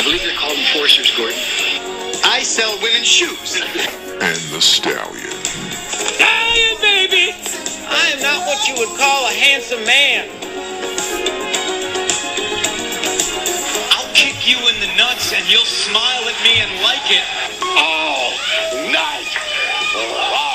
believe they're called enforcers, Gordon. I sell women's shoes. And the Stallion. Stallion, baby! I am not what you would call a handsome man. I'll kick you in the nuts and you'll smile at me and like it. All night long.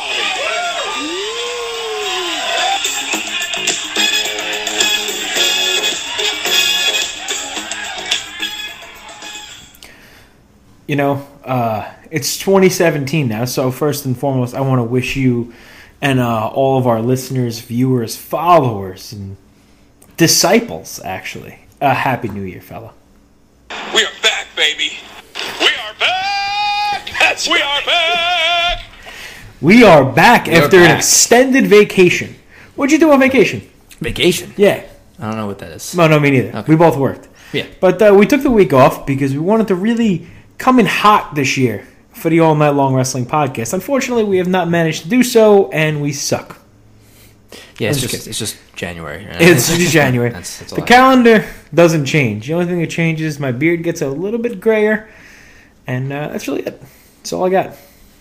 You know, it's 2017 now, so first and foremost, I want to wish you and all of our listeners, viewers, followers, and disciples, actually, a Happy New Year, fella. We are back, baby. We are back. We are back. We are back after an back. extended vacation. What'd you do on vacation? Vacation? Yeah. I don't know what that is. No, me neither. Okay. We both worked. Yeah. But we took the week off because we wanted to really come in hot this year for the All Night Long Wrestling podcast. Unfortunately, we have not managed to do so, and we suck. Yeah, I'm it's just just January. Right? It's just January. That's all The I- calendar doesn't change. The only thing that changes, my beard gets a little bit grayer, and that's really it. That's all I got.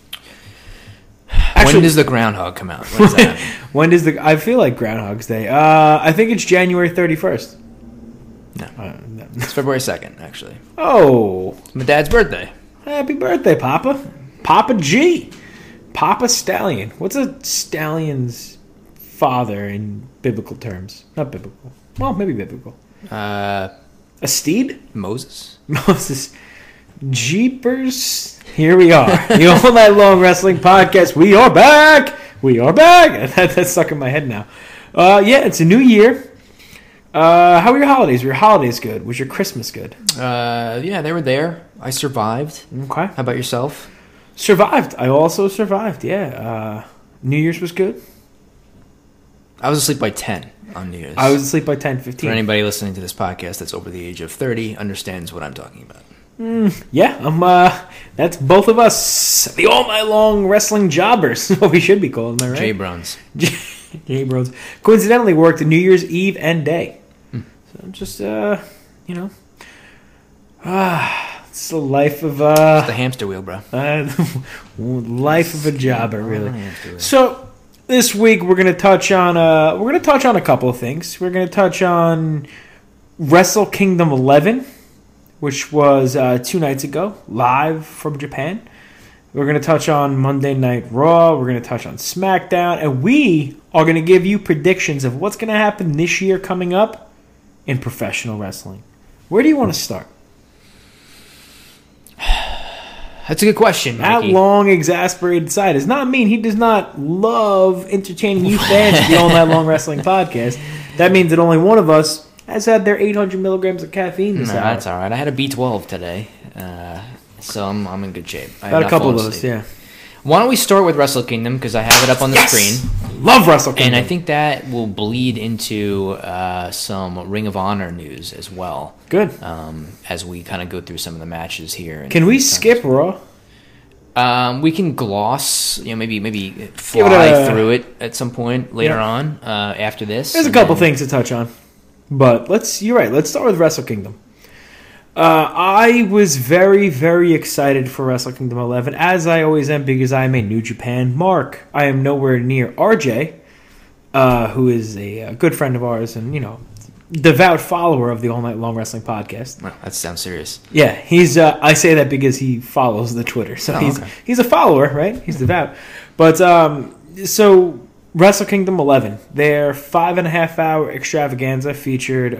when does the groundhog come out? When is that? When does I feel like Groundhog's Day. I think it's January 31st. No. No. It's February 2nd, actually. Oh, It's my dad's birthday. happy birthday, Papa. Papa G. Papa Stallion. What's a stallion's father in biblical terms? Not biblical. Well, maybe biblical. A steed? Moses? Moses. Jeepers. Here we are. The All Night Long Wrestling Podcast. We are back. We are back. That's stuck in my head now. Yeah, it's a new year. How were your holidays? Were your holidays good? Was your Christmas good? Yeah, they were there. I survived. Okay. How about yourself? Survived. I also survived, yeah. New Year's was good. I was asleep by 10 on New Year's. I was asleep by 10, For 15. anybody listening to this podcast that's over the age of 30 understands what I'm talking about. Yeah, that's both of us. The All Night Long Wrestling Jobbers. What we should be called, am I right? Jay Browns. Jay Bros. Coincidentally worked New Year's Eve and day. So just, you know. It's the life of It's the hamster wheel, bro. life of a jobber, really. Hamster wheel. So this week we're gonna touch on a couple of things. We're gonna touch on Wrestle Kingdom 11, which was 2 nights ago, live from Japan. We're going to touch on Monday Night Raw. We're going to touch on SmackDown. And we are going to give you predictions of what's going to happen this year coming up in professional wrestling. Where do you want to start? That's a good question, That Mikey. long, exasperated side does not mean he does not love entertaining you fans of the All Night Long Wrestling Podcast. That means that only one of us has had their 800 milligrams of caffeine this No, hour. that's all right. I had a B12 today, so I'm in good shape. I have Got a not couple of fallen those, asleep. yeah. Why don't we start with Wrestle Kingdom, because I have it up on the screen. Love Wrestle Kingdom. And I think that will bleed into some Ring of Honor news as well. Good. As we kind of go through some of the matches here. Can we skip Raw? We can gloss, maybe Give it fly through it at some point later on after this. There's a and couple then- things to touch on. But you're right. Let's start with Wrestle Kingdom. I was very, very excited for Wrestle Kingdom 11, as I always am, because I am a New Japan mark. I am nowhere near RJ, who is a good friend of ours and, devout follower of the All Night Long Wrestling Podcast. Wow, that sounds serious. Yeah, he's. I say that because he follows the Twitter, so he's a follower, right? He's devout. But so Wrestle Kingdom 11, their 5.5 hour extravaganza featured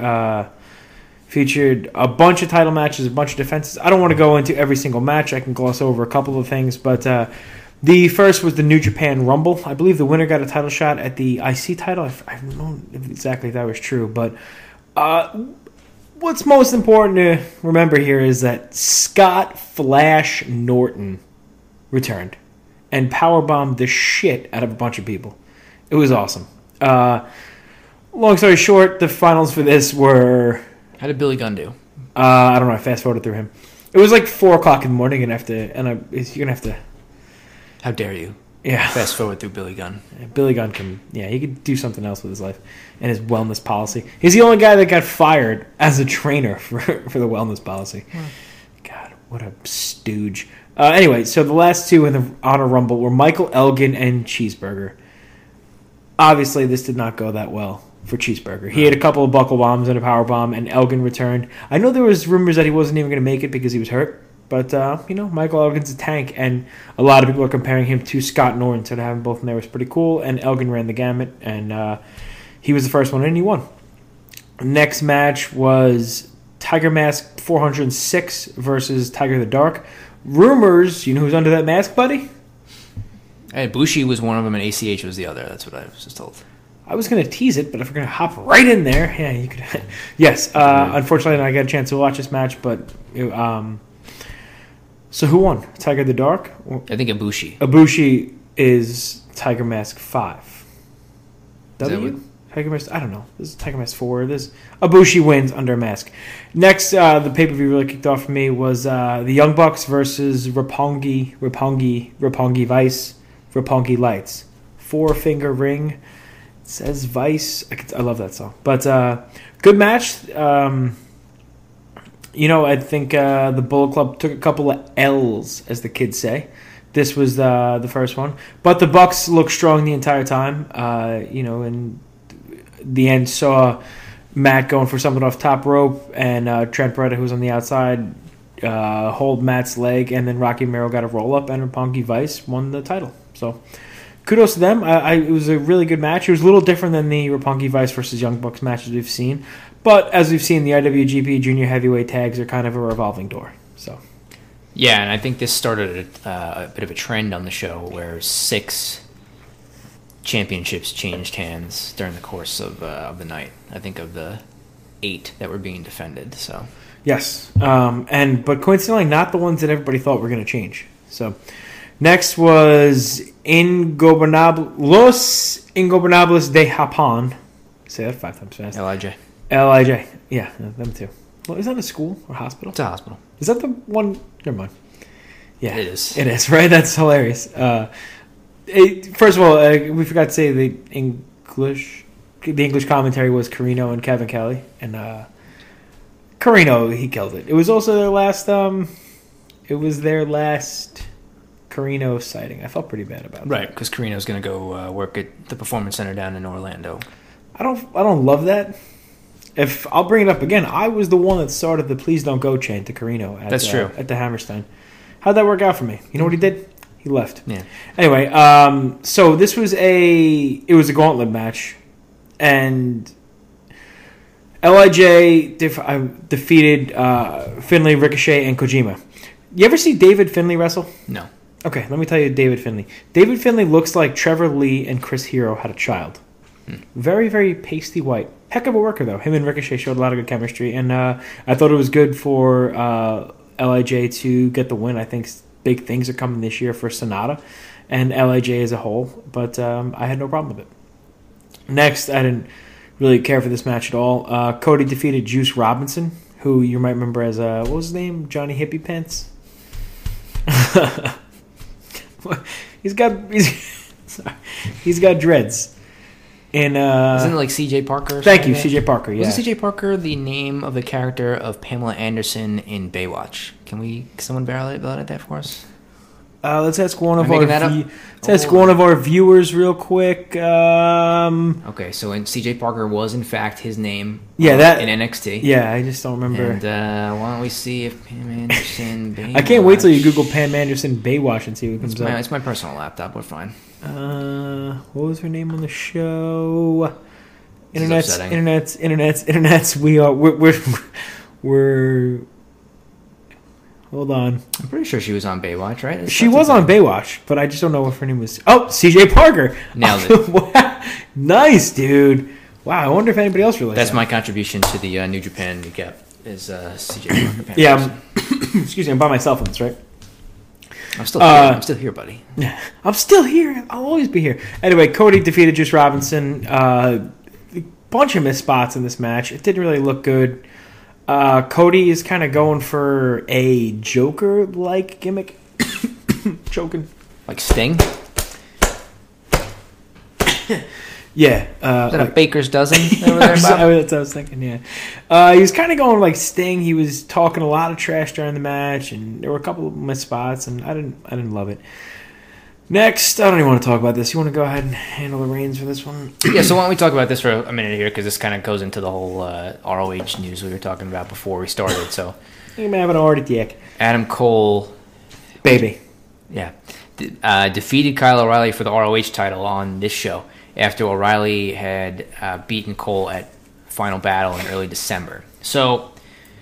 a bunch of title matches, a bunch of defenses. I don't want to go into every single match. I can gloss over a couple of things, but the first was the New Japan Rumble. I believe the winner got a title shot at the IC title. I don't know if exactly that was true, but what's most important to remember here is that Scott Flash Norton returned and powerbombed the shit out of a bunch of people. It was awesome. Long story short, the finals for this were... How did Billy Gunn do? I don't know. I fast forwarded through him. It was like 4 o'clock in the morning, and you're gonna have to. How dare you? Yeah, Fast forward through Billy Gunn. Billy Gunn can. Yeah, he could do something else with his life and his wellness policy. He's the only guy that got fired as a trainer for the wellness policy. What a stooge. Anyway, so the last two in the Honor Rumble were Michael Elgin and Cheeseburger. Obviously, this did not go that well for Cheeseburger. He had a couple of buckle bombs and a power bomb, and Elgin returned. I know there was rumors that he wasn't even going to make it because he was hurt, but Michael Elgin's a tank, and a lot of people are comparing him to Scott Norton, so to have them both in there was pretty cool. And Elgin ran the gamut, and he was the first one in, and he won. Next match was Tiger Mask 406 versus Tiger the Dark. Rumors, you know who's under that mask, buddy? Hey, Bushi was one of them, and ACH was the other. That's what I was just told. I was going to tease it, but if we're going to hop right in there, yeah, you could. Yes, unfortunately, I got a chance to watch this match, but so who won? Tiger the Dark? I think Ibushi. Ibushi is Tiger Mask 5. W? Tiger Mask, I don't know. This is Tiger Mask 4. This Ibushi wins under a mask. Next, the pay-per-view really kicked off for me was the Young Bucks versus Roppongi Vice, Roppongi Lights. 4-finger ring. It says Vice. I love that song. But good match. I think the Bullet Club took a couple of L's, as the kids say. This was the first one. But the Bucks looked strong the entire time. And the end saw Matt going for something off top rope, and Trent Beretta, who was on the outside, hold Matt's leg, and then Rocky Romero got a roll up, and Roppongi Vice won the title. So kudos to them. It was a really good match. It was a little different than the Roppongi Vice versus Young Bucks matches we've seen, but as we've seen, the IWGP Junior Heavyweight tags are kind of a revolving door. So yeah, and I think this started a bit of a trend on the show where 6 championships changed hands during the course of the night. I think of the 8 that were being defended. So yes, but coincidentally, not the ones that everybody thought were going to change. So next was Los Ingobernables de Japón. Say that 5 times fast. LIJ. Yeah, them too. Well, is that a school or hospital? It's a hospital. Is that the one? Never mind. Yeah, it is. It is, right? That's hilarious. First of all, we forgot to say the English commentary was Carino and Kevin Kelly, and Carino, he killed it. It was also their last. It was their last Carino sighting. I felt pretty bad about it. Right, because Carino's going to go work at the Performance Center down in Orlando. I don't love that. If I'll bring it up again, I was the one that started the "Please Don't Go" chant to Carino. That's true. At the Hammerstein. How'd that work out for me? You know what he did? He left. Yeah. Anyway, so this was a gauntlet match, and LIJ defeated Finlay, Ricochet, and Kojima. You ever see David Finlay wrestle? No. Okay, let me tell you David Finlay. David Finlay looks like Trevor Lee and Chris Hero had a child. Very, very pasty white. Heck of a worker, though. Him and Ricochet showed a lot of good chemistry, and I thought it was good for LIJ to get the win. I think big things are coming this year for Sonata and LIJ as a whole, but I had no problem with it. Next, I didn't really care for this match at all. Cody defeated Juice Robinson, who you might remember as, what was his name? Johnny Hippie Pants? He's got dreads. And isn't it like C.J. Parker? Thank you, C.J. Parker. Yeah. Wasn't C.J. Parker the name of the character of Pamela Anderson in Baywatch? Can someone validate that for us? Let's ask one of our viewers real quick. Okay, so C.J. Parker was in fact his name. Yeah, in NXT. Yeah, I just don't remember. And why don't we see if Pam Anderson Baywatch? I can't wait till you Google Pam Anderson Baywatch and see what comes up. It's my personal laptop. We're fine. What was her name on the show? Internet's. We're. Hold on. I'm pretty sure she was on Baywatch, right? She was on Baywatch, but I just don't know if her name was. Oh, C.J. Parker. Nailed it. Wow. Nice, dude. Wow, I wonder if anybody else realized That's my contribution to the New Japan recap. Is C.J. Parker. Yeah. Excuse me. I'm by myself on this, right? I'm still here. I'm still here, buddy. I'm still here. I'll always be here. Anyway, Cody defeated Juice Robinson. A bunch of missed spots in this match. It didn't really look good. Cody is kind of going for a Joker-like gimmick. Choking. Like Sting? Yeah. Is that a baker's dozen over there, That's Bob? what I was thinking, yeah. He was kind of going like Sting. He was talking a lot of trash during the match, and there were a couple of missed spots, and I didn't love it. Next, I don't even want to talk about this. You want to go ahead and handle the reins for this one? Yeah, so why don't we talk about this for a minute here, because this kind of goes into the whole ROH news we were talking about before we started. So You may have an already dick. Adam Cole, Baby. yeah, defeated Kyle O'Reilly for the ROH title on this show after O'Reilly had beaten Cole at Final Battle in early December. So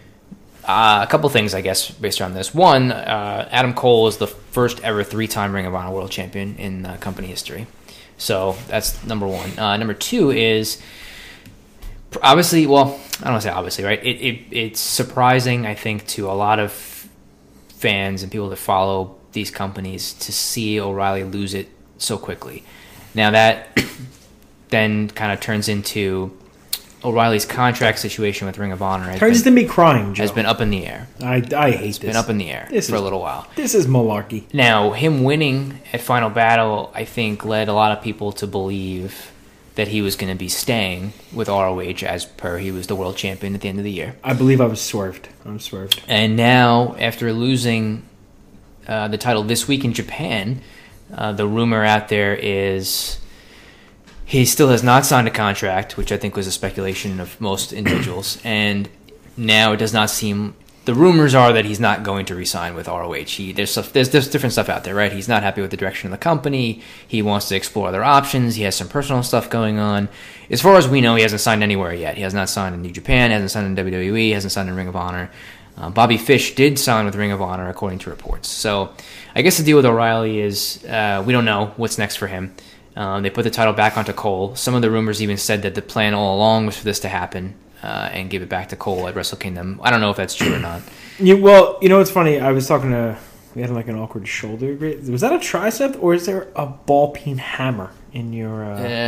a couple things, I guess, based on this. One, Adam Cole is the first ever 3-time Ring of Honor World Champion in company history. So that's number one. Number two is, obviously, well, I don't want to say obviously, right? It's surprising, I think, to a lot of fans and people that follow these companies to see O'Reilly lose it so quickly. Now that then kind of turns into O'Reilly's contract situation with Ring of Honor Turns to me crying, Joe. has been up in the air. I hate this. Been up in the air for a little while. This is malarkey. Now, him winning at Final Battle, I think, led a lot of people to believe that he was going to be staying with ROH as per he was the world champion at the end of the year. I believe I was swerved. I'm swerved. And now, after losing the title this week in Japan, the rumor out there is he still has not signed a contract, which I think was a speculation of most individuals. And now it does not seem... The rumors are that he's not going to re-sign with ROH. There's different stuff out there, right? He's not happy with the direction of the company. He wants to explore other options. He has some personal stuff going on. As far as we know, he hasn't signed anywhere yet. He has not signed in New Japan, hasn't signed in WWE, hasn't signed in Ring of Honor. Bobby Fish did sign with Ring of Honor, according to reports. So I guess the deal with O'Reilly is we don't know what's next for him. They put the title back onto Cole. Some of the rumors even said that the plan all along was for this to happen and give it back to Cole at Wrestle Kingdom. I don't know if that's true or not. Well, you know what's funny? I was talking to... We had like an awkward shoulder. Was that a tricep or is there a ball peen hammer in your...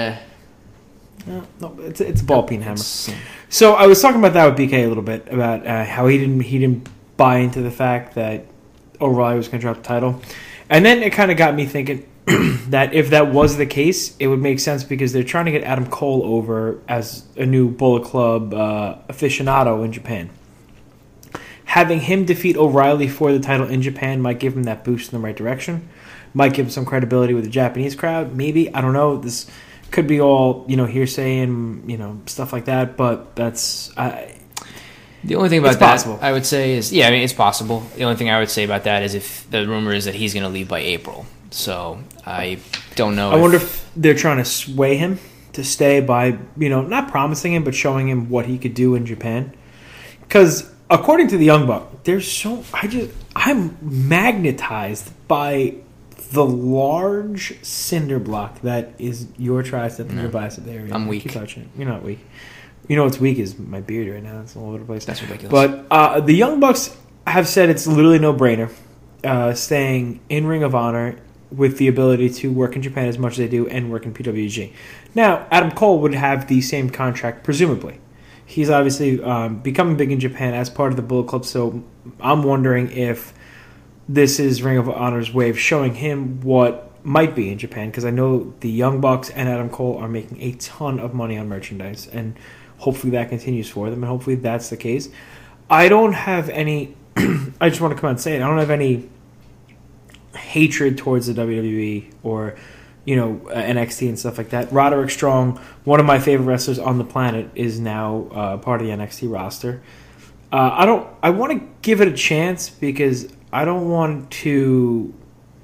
No, it's a ball peen hammer. So I was talking about that with BK a little bit, about how he didn't buy into the fact that O'Reilly was going to drop the title. And then it kind of got me thinking that if that was the case, it would make sense because they're trying to get Adam Cole over as a new Bullet Club aficionado in Japan. Having him defeat O'Reilly for the title in Japan might give him that boost in the right direction. Might give him some credibility with the Japanese crowd. Maybe. I don't know. This could be all, hearsay and, stuff like that. But that's... The only thing about that, possible. I would say is... Yeah, I mean, it's possible. The only thing I would say about that is if the rumor is that he's going to leave by April. So, I don't know. I wonder if they're trying to sway him to stay by, not promising him, but showing him what he could do in Japan. Because, according to the Young Buck, I'm magnetized by the large cinder block that is your tricep and your bicep area. I'm weak. Keep touching it. You're not weak. You know what's weak is my beard right now. It's all over the place. That's ridiculous. But the Young Bucks have said it's literally no-brainer staying in Ring of Honor with the ability to work in Japan as much as they do and work in PWG. Now, Adam Cole would have the same contract, presumably. He's obviously becoming big in Japan as part of the Bullet Club, so I'm wondering if this is Ring of Honor's way of showing him what might be in Japan, because I know the Young Bucks and Adam Cole are making a ton of money on merchandise, and hopefully that continues for them, and hopefully that's the case. I don't have any... I just want to come out and say it. I don't have any hatred towards the WWE or... NXT and stuff like that. Roderick Strong, one of my favorite wrestlers on the planet, is now part of the NXT roster. I want to give it a chance because I don't want to.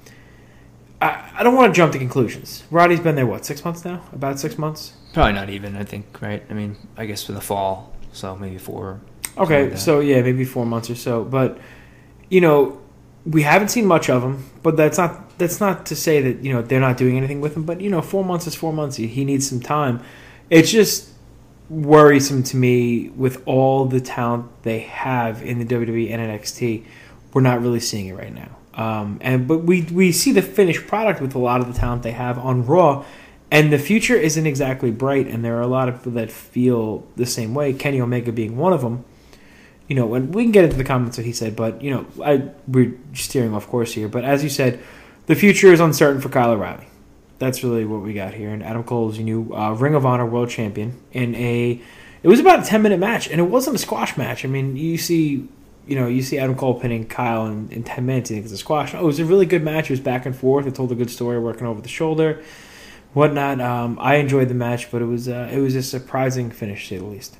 I don't want to jump to conclusions. Roddy's been there 6 months now? About 6 months? Probably not even, I think, right? I mean, I guess for the fall, so maybe 4. Okay, like so yeah, maybe 4 months or so. But we haven't seen much of him. But that's not to say that they're not doing anything with him. But 4 months is 4 months. He needs some time. It's just worrisome to me with all the talent they have in the WWE and NXT. We're not really seeing it right now. But we see the finished product with a lot of the talent they have on Raw, and the future isn't exactly bright. And there are a lot of people that feel the same way. Kenny Omega being one of them. And we can get into the comments what he said, but we're steering off course here. But as you said, the future is uncertain for Kyle O'Reilly. That's really what we got here. And Adam Cole is your new Ring of Honor World Champion it was about a 10-minute match, and it wasn't a squash match. I mean, you see Adam Cole pinning Kyle in 10 minutes. You think it's a squash. Oh, it was a really good match. It was back and forth. It told a good story, working over the shoulder, whatnot. I enjoyed the match, but it was a surprising finish, to say the least.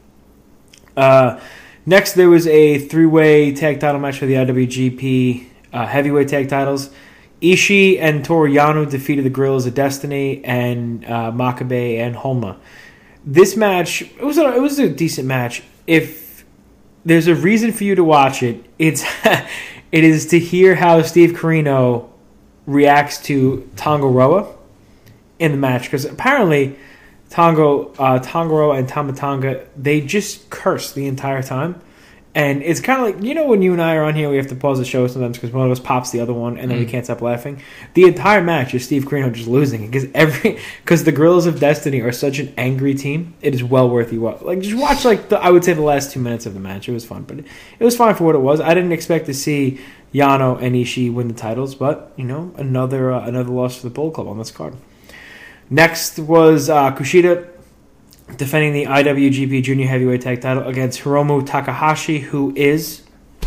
Next, there was a 3-way tag title match for the IWGP heavyweight tag titles. Ishii and Toru Yano defeated the Guerrillas of Destiny and Makabe and Honma. This match, it was a decent match. If there's a reason for you to watch it, it is to hear how Steve Corino reacts to Tonga Roa in the match, because apparently Tonga Roa and Tama Tonga, they just curse the entire time. And it's kind of like, when you and I are on here, we have to pause the show sometimes because one of us pops the other one, and then we can't stop laughing. The entire match is Steve Corino just losing, because the Guerrillas of Destiny are such an angry team. It is well worth you watch. Like, just watch I would say the last 2 minutes of the match. It was fun, but it was fine for what it was. I didn't expect to see Yano and Ishii win the titles, but another loss for the Bullet Club on this card. Next was Kushida defending the IWGP Junior Heavyweight Tag Title against Hiromu Takahashi, who is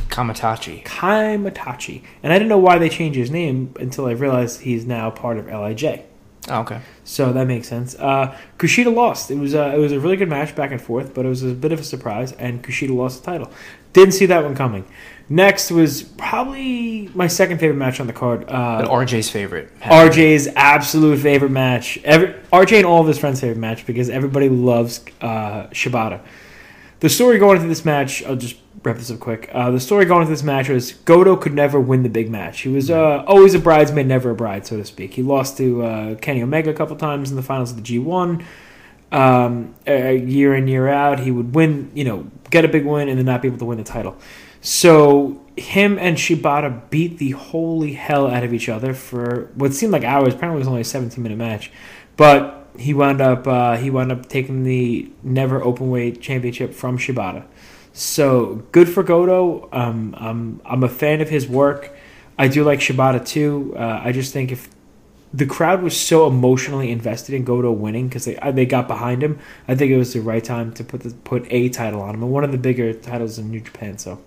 Kaimatachi. And I didn't know why they changed his name until I realized he's now part of LIJ. Oh, okay. So that makes sense. Kushida lost. It was a really good match, back and forth, but it was a bit of a surprise, and Kushida lost the title. Didn't see that one coming. Next was probably my second favorite match on the card. But RJ's favorite. RJ's absolute favorite match. RJ and all of his friends' favorite match, because everybody loves Shibata. The story going into this match, I'll just wrap this up quick. The story going into this match was Goto could never win the big match. He was always a bridesmaid, never a bride, so to speak. He lost to Kenny Omega a couple times in the finals of the G1. Year in, year out, he would win, get a big win and then not be able to win the title. So him and Shibata beat the holy hell out of each other for what seemed like hours. Apparently it was only a 17-minute match. But he wound up taking the never openweight championship from Shibata. So good for Goto. I'm a fan of his work. I do like Shibata too. I just think if the crowd was so emotionally invested in Goto winning because they got behind him, I think it was the right time to put a title on him, and one of the bigger titles in New Japan. So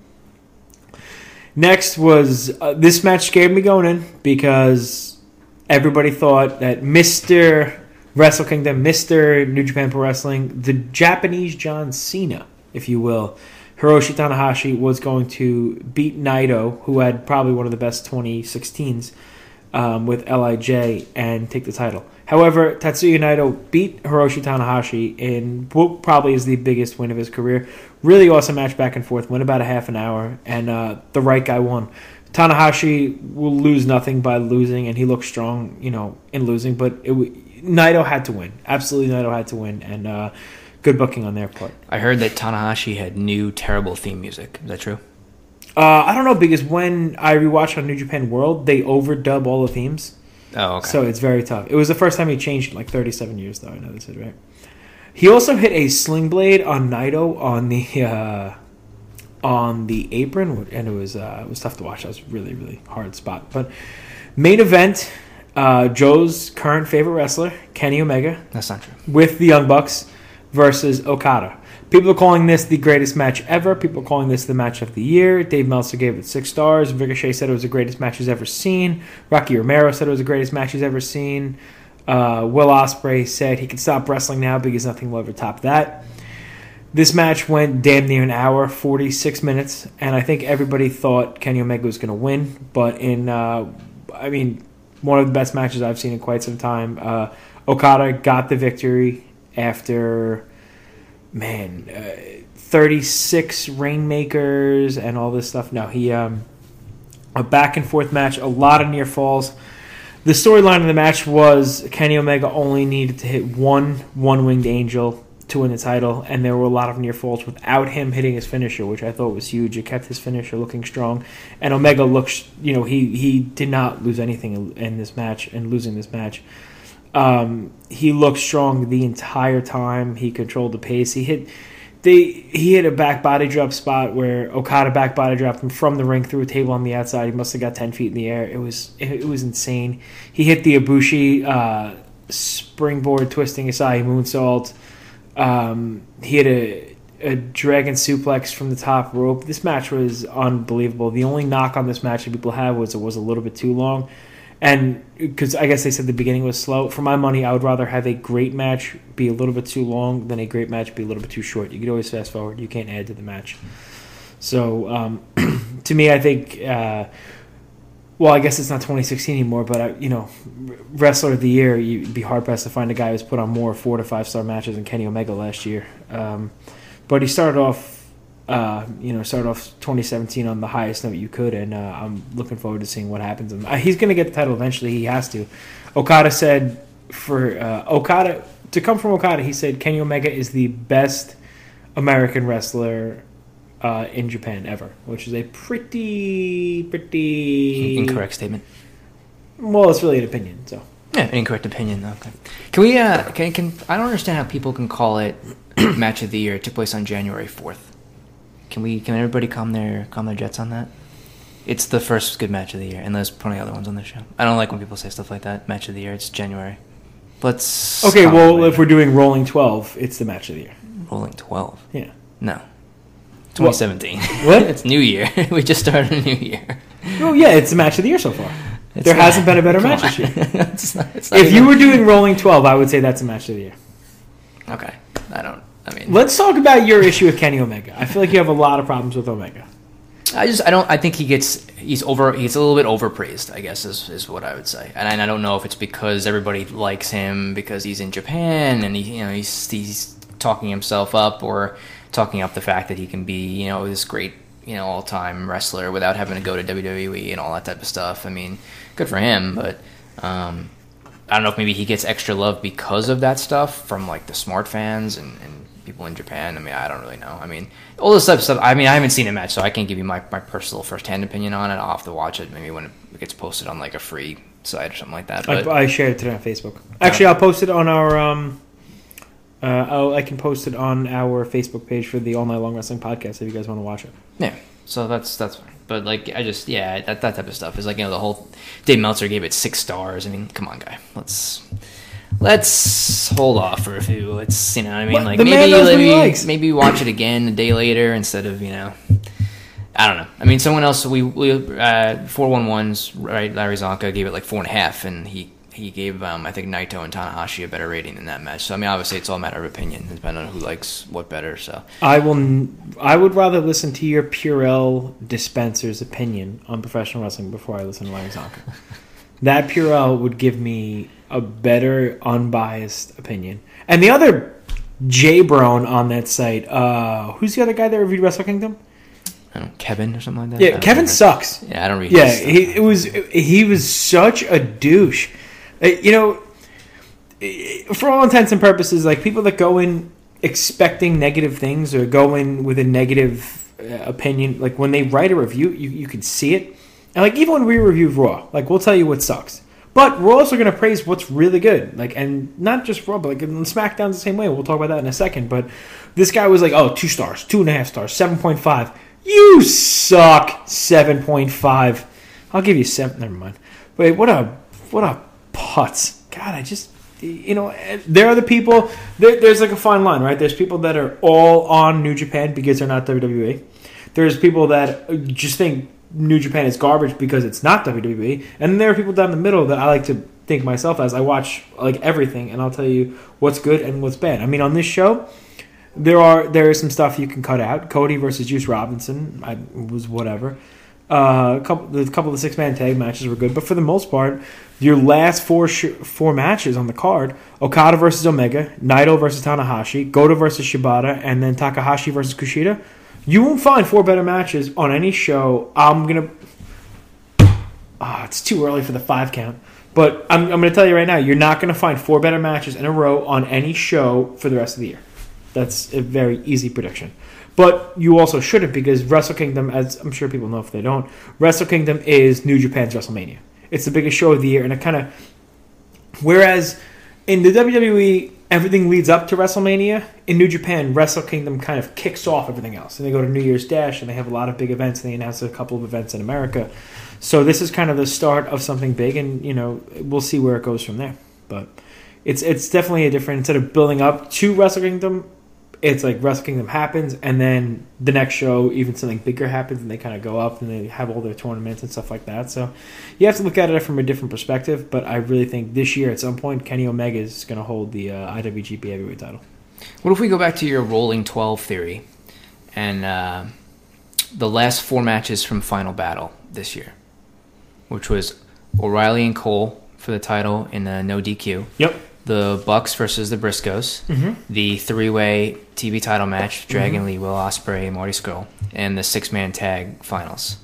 next was this match scared me going in, because everybody thought that Mr. Wrestle Kingdom, Mr. New Japan Pro Wrestling, the Japanese John Cena, if you will, Hiroshi Tanahashi, was going to beat Naito, who had probably one of the best 2016s with LIJ, and take the title. However, Tatsuya Naito beat Hiroshi Tanahashi in what probably is the biggest win of his career. Really awesome match, back and forth. Went about a half an hour, and the right guy won. Tanahashi will lose nothing by losing, and he looked strong, in losing. But Naito had to win. Absolutely, Naito had to win, and good booking on their part. I heard that Tanahashi had new terrible theme music. Is that true? I don't know, because when I rewatched on New Japan World, they overdub all the themes. Oh, okay. So it's very tough. It was the first time he changed in like 37 years, though. I know this is right. He also hit a sling blade on Naito on the apron, and it was tough to watch. That was a really, really hard spot. But main event, Joe's current favorite wrestler, Kenny Omega. That's not true. With the Young Bucks versus Okada. People are calling this the greatest match ever. People are calling this the match of the year. Dave Meltzer gave it 6 stars. Ricochet said it was the greatest match he's ever seen. Rocky Romero said it was the greatest match he's ever seen. Will Ospreay said he could stop wrestling now because nothing will ever top that. This match went damn near an hour, 46 minutes, and I think everybody thought Kenny Omega was going to win. But one of the best matches I've seen in quite some time. Okada got the victory after 36 Rainmakers and all this stuff. No, a back and forth match, a lot of near falls. The storyline of the match was Kenny Omega only needed to hit one-winged angel to win the title, and there were a lot of near falls without him hitting his finisher, which I thought was huge. It kept his finisher looking strong, and Omega looks, he did not lose anything in this match, and losing this match. He looked strong the entire time. He controlled the pace. He hit He hit a back body drop spot where Okada back body dropped him from the ring through a table on the outside. He must have got 10 feet in the air. It was insane. He hit the Ibushi springboard twisting Asai moonsault. He hit a dragon suplex from the top rope. This match was unbelievable. The only knock on this match that people have was it was a little bit too long. And because I guess they said the beginning was slow. For my money, I would rather have a great match be a little bit too long than a great match be a little bit too short. You could always fast forward. You can't add to the match. So, to me, I think, well, I guess it's not 2016 anymore, but, Wrestler of the Year, you'd be hard-pressed to find a guy who's put on more 4 to 5 star matches than Kenny Omega last year. But he started off 2017 on the highest note you could, and I'm looking forward to seeing what happens. He's going to get the title eventually. He has to. Okada said to come from Okada, he said Kenny Omega is the best American wrestler in Japan ever, which is a pretty incorrect statement. Well, it's really an opinion, so. Yeah, an incorrect opinion. Okay. Can we? I don't understand how people can call it match of the year. It took place on January 4th. Can everybody calm their jets on that? It's the first good match of the year, and there's plenty of other ones on the show. I don't like when people say stuff like that. Match of the year. It's January. Let's. Okay, well, if we're doing rolling 12, it's the match of the year. Rolling 12. Yeah. No. 2017. What? It's New Year. We just started a new year. Oh yeah, it's the match of the year so far. There hasn't been a better match this year. It's not if you were doing rolling 12, I would say that's a match of the year. Okay. Let's talk about your issue with Kenny Omega. I feel like you have a lot of problems with Omega. I think he's a little bit overpraised, I guess is what I would say. And I don't know if it's because everybody likes him because he's in Japan and he's talking himself up or talking up the fact that he can be, this great, all-time wrestler without having to go to WWE and all that type of stuff. I mean, good for him, but I don't know if maybe he gets extra love because of that stuff from like the smart fans and people in Japan. I mean, I don't really know. I mean, all this type of stuff. I mean, I haven't seen a match, so I can't give you my personal first-hand opinion on it. I'll have to watch it maybe when it gets posted on like a free site or something like that. But I shared it today on Facebook. Actually, I'll post it on our. I can post it on our Facebook page for the All Night Long Wrestling Podcast if you guys want to watch it. Yeah, so that's fine. But like, that type of stuff is like the whole. Dave Meltzer gave it 6 stars. I mean, come on, guy. Let's hold off for a few. Let's like maybe watch it again a day later instead of I don't know. I mean, someone else 411's right. Larry Zonka gave it like 4.5, and he gave I think Naito and Tanahashi a better rating in that match. So I mean, obviously it's all a matter of opinion, depending on who likes what better. So I would rather listen to your Purell dispenser's opinion on professional wrestling before I listen to Larry Zonka. That Purell would give me a better, unbiased opinion. And the other J-Bron on that site, who's the other guy that reviewed Wrestle Kingdom? I don't know, Kevin or something like that. Yeah, Kevin sucks. Yeah, I don't read. Yeah, he was such a douche. For all intents and purposes, like people that go in expecting negative things or go in with a negative opinion, like when they write a review, you can see it. And like even when we review Raw, like we'll tell you what sucks. But we're also going to praise what's really good. Like, and not just Raw, but like in SmackDown's the same way. We'll talk about that in a second. But this guy was like, 2 stars, 2.5 stars, 7.5. You suck, 7.5. I'll give you 7. Never mind. Wait, what a putz. God, I just, there are the people, there's like a fine line, right? There's people that are all on New Japan because they're not WWE. There's people that just think New Japan is garbage because it's not WWE, and then there are people down the middle that I like to think myself as. I watch like everything, and I'll tell you what's good and what's bad. I mean, on this show, there is some stuff you can cut out. Cody versus Juice Robinson was whatever. A couple of the 6-man tag matches were good, but for the most part, your last four matches on the card: Okada versus Omega, Naito versus Tanahashi, Goto versus Shibata, and then Takahashi versus Kushida. You won't find 4 better matches on any show. It's too early for the 5 count. But I'm going to tell you right now, you're not going to find 4 better matches in a row on any show for the rest of the year. That's a very easy prediction. But you also shouldn't, because Wrestle Kingdom, as I'm sure people know if they don't, Wrestle Kingdom is New Japan's WrestleMania. It's the biggest show of the year, and it kind of... Whereas in the WWE everything leads up to WrestleMania. In New Japan, Wrestle Kingdom kind of kicks off everything else. And they go to New Year's Dash, and they have a lot of big events, and they announce a couple of events in America. So this is kind of the start of something big, and we'll see where it goes from there. But it's definitely a different, instead of building up to Wrestle Kingdom, it's like Wrestle Kingdom happens, and then the next show, even something bigger happens, and they kind of go up, and they have all their tournaments and stuff like that. So you have to look at it from a different perspective, but I really think this year, at some point, Kenny Omega is going to hold the IWGP Heavyweight title. What if we go back to your rolling 12 theory, and the last 4 matches from Final Battle this year, which was O'Reilly and Cole for the title in a no DQ. Yep. The Bucks versus the Briscoes, the 3-way TV title match, Dragon Lee, Will Ospreay, and Marty Scurll, and the 6-man tag finals.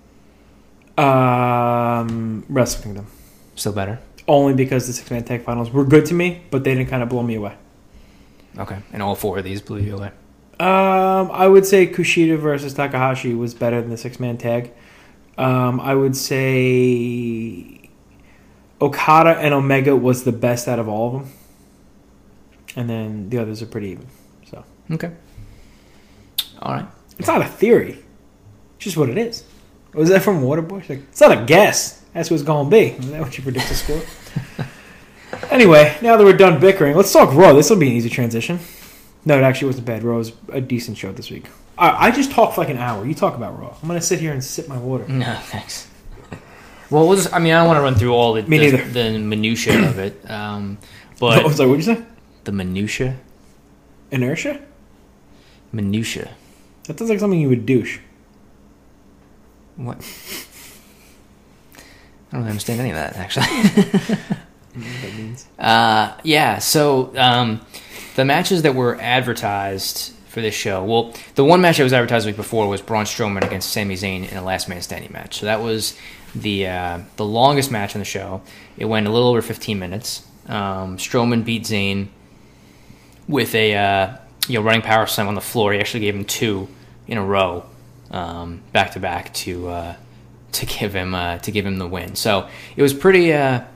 Wrestle Kingdom. Still better? Only because the 6-man tag finals were good to me, but they didn't kind of blow me away. Okay, and all 4 of these blew you away? I would say Kushida versus Takahashi was better than the 6-man tag. I would say Okada and Omega was the best out of all of them. And then the others are pretty even. So okay. All right. It's not a theory. It's just what it is. Was that from Waterboy? Like, it's not a guess. That's what it's going to be. Is that what you predict the score? Anyway, now that we're done bickering, let's talk Raw. This will be an easy transition. No, it actually wasn't bad. Raw was a decent show this week. I just talked for like an hour. You talk about Raw. I'm going to sit here and sip my water. No, thanks. Well, I don't want to run through all the minutiae of it. But I was like, what'd you say? The minutiae? Inertia? Minutiae. That sounds like something you would douche. What? I don't understand any of that, actually. That means. So the matches that were advertised for this show, well, the one match that was advertised the week before was Braun Strowman against Sami Zayn in a last man standing match. So that was the longest match on the show. It went a little over 15 minutes. Strowman beat Zayn with a running power slam on the floor. He actually gave him 2 in a row, back to back, to give him the win. So it was pretty.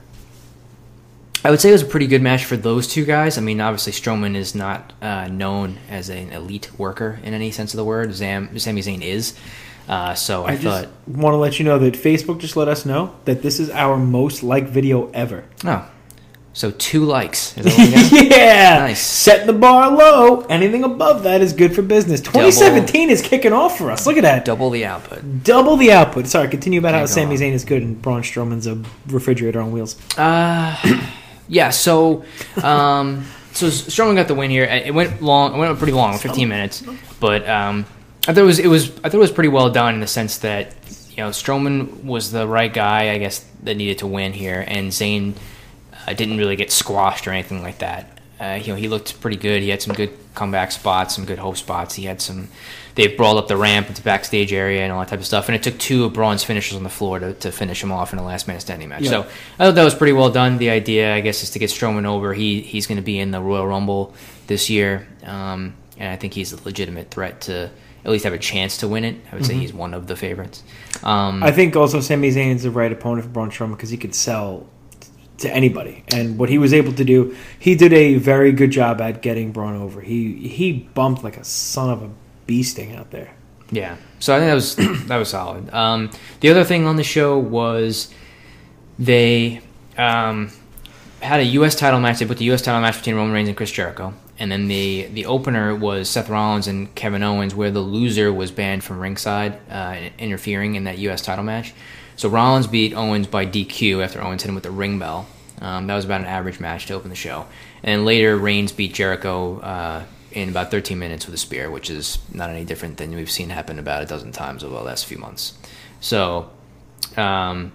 I would say it was a pretty good match for those 2 guys. I mean, obviously Strowman is not known as an elite worker in any sense of the word. Sami Zayn is. So I thought, want to let you know that Facebook just let us know that this is our most liked video ever. Oh, so 2 likes. Is that what we got? Yeah, nice. Set the bar low. Anything above that is good for business. 2017 is kicking off for us. Look at that. Double the output. Double the output. Sorry, continue about how Sami Zayn is good and Braun Strowman's a refrigerator on wheels. Yeah. So Strowman got the win here. It went long. It went pretty long, 15 minutes. But I thought it was pretty well done in the sense that Strowman was the right guy, I guess, that needed to win here, and Zayn didn't really get squashed or anything like that. He looked pretty good. He had some good comeback spots, some good hope spots. He had some. They brawled up the ramp into backstage area and all that type of stuff. And it took 2 of Braun's finishers on the floor to finish him off in a last man standing match. Yeah. So I thought that was pretty well done. The idea, I guess, is to get Strowman over. He's going to be in the Royal Rumble this year, and I think he's a legitimate threat to at least have a chance to win it. I would say he's one of the favorites. I think also Sami Zayn is the right opponent for Braun Strowman because he could sell to anybody. And what he was able to do, he did a very good job at getting Braun over. He bumped like a son of a bee sting out there. Yeah. So I think that was solid. The other thing on the show was they had a U.S. title match. They put the U.S. title match between Roman Reigns and Chris Jericho. And then the opener was Seth Rollins and Kevin Owens, where the loser was banned from ringside, interfering in that U.S. title match. So Rollins beat Owens by DQ after Owens hit him with the ring bell. That was about an average match to open the show. And then later, Reigns beat Jericho in about 13 minutes with a spear, which is not any different than we've seen happen about a dozen times over the last few months. So, I